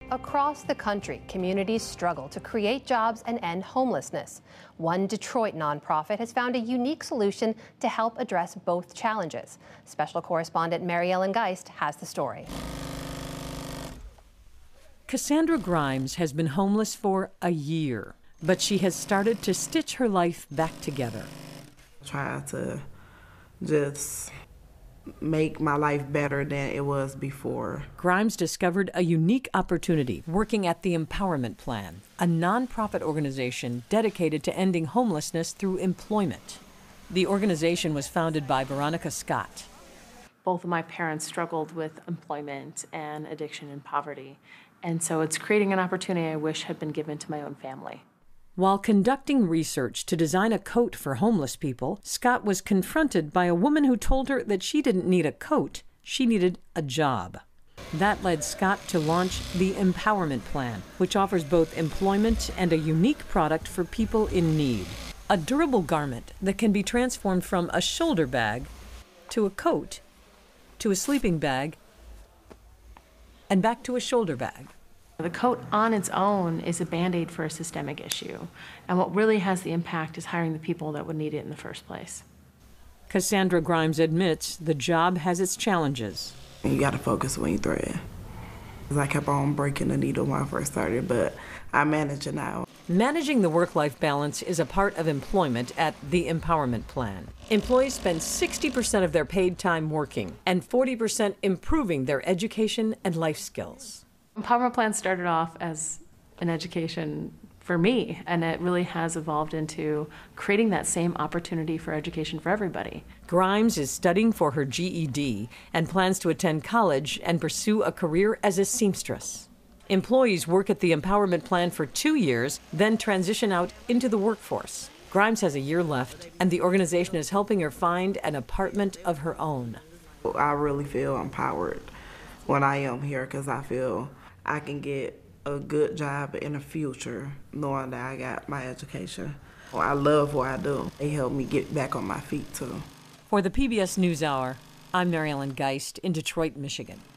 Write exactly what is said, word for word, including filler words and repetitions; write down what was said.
Across the country, communities struggle to create jobs and end homelessness. One Detroit nonprofit has found a unique solution to help address both challenges. Special correspondent Mary Ellen Geist has the story. Cassandra Grimes has been homeless for a year, but she has started to stitch her life back together. Try to just make my life better than it was before. Grimes discovered a unique opportunity working at the Empowerment Plan, a nonprofit organization dedicated to ending homelessness through employment. The organization was founded by Veronica Scott. Both of my parents struggled with employment and addiction and poverty, and so it's creating an opportunity I wish had been given to my own family. While conducting research to design a coat for homeless people, Scott was confronted by a woman who told her that she didn't need a coat, she needed a job. That led Scott to launch the Empowerment Plan, which offers both employment and a unique product for people in need. A durable garment that can be transformed from a shoulder bag to a coat, to a sleeping bag, and back to a shoulder bag. The coat on its own is a Band-Aid for a systemic issue, and what really has the impact is hiring the people that would need it in the first place. Cassandra Grimes admits the job has its challenges. You gotta focus when you thread. I kept on breaking the needle when I first started, but I manage it now. Managing the work-life balance is a part of employment at the Empowerment Plan. Employees spend sixty percent of their paid time working and forty percent improving their education and life skills. Empowerment Plan started off as an education for me, and it really has evolved into creating that same opportunity for education for everybody. Grimes is studying for her G E D and plans to attend college and pursue a career as a seamstress. Employees work at the Empowerment Plan for two years, then transition out into the workforce. Grimes has a year left, and the organization is helping her find an apartment of her own. I really feel empowered when I am here because I feel I can get a good job in the future knowing that I got my education. I love what I do. They help me get back on my feet too. For the P B S NewsHour, I'm Mary Ellen Geist in Detroit, Michigan.